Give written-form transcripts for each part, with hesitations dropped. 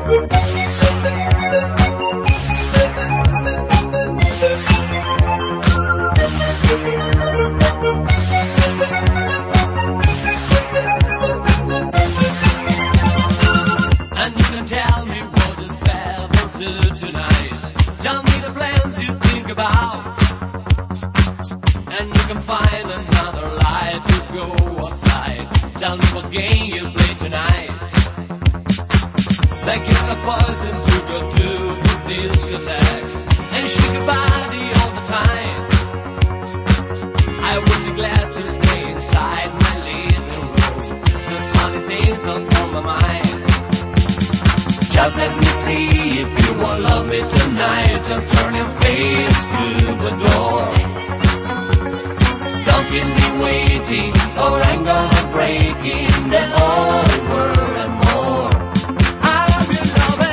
Tell me what this bell will do tonight. Tell me the plans you think about. And you can find another light to go outside. Tell me what game you play tonight. Like it's a poison to go to discotheques and shake your body all the time. I would be glad to stay inside my living room. There's funny things not from my mind. Just let me see if you won't love me tonight. I'll turn your face to the door. Don't keep me waiting, or I'm gonna break in then over and more. I love you,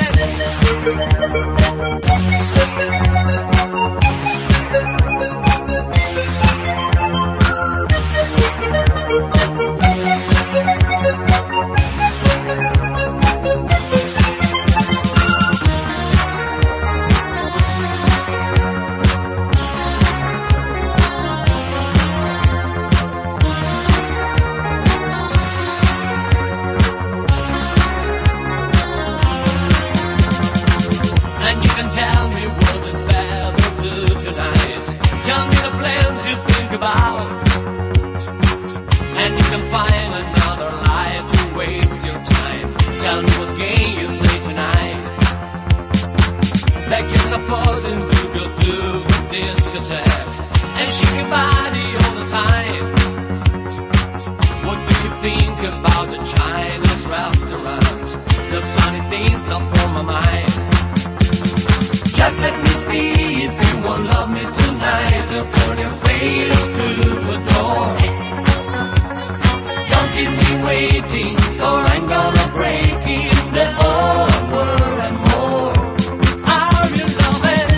tell me what this bell will do tonight. Tell me the plans you think about. And you can find another lie to waste your time. Tell me what game you play tonight. Like you're supposed to go to discotheques and shake your body all the time. What do you think about the Chinese restaurants? There's funny things not from my mind. Just let me see if you won't love me tonight. I'll turn your face to the door. Don't keep me waiting, or I'm gonna break in the over and more. Are you loving?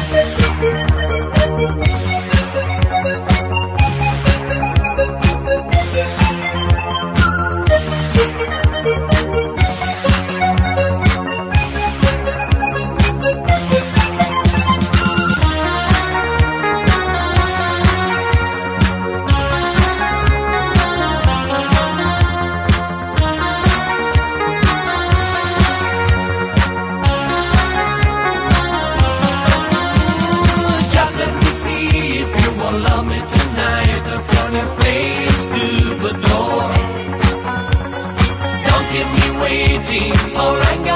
Love me tonight, I'll turn your face to the door. Don't keep me waiting, or I'm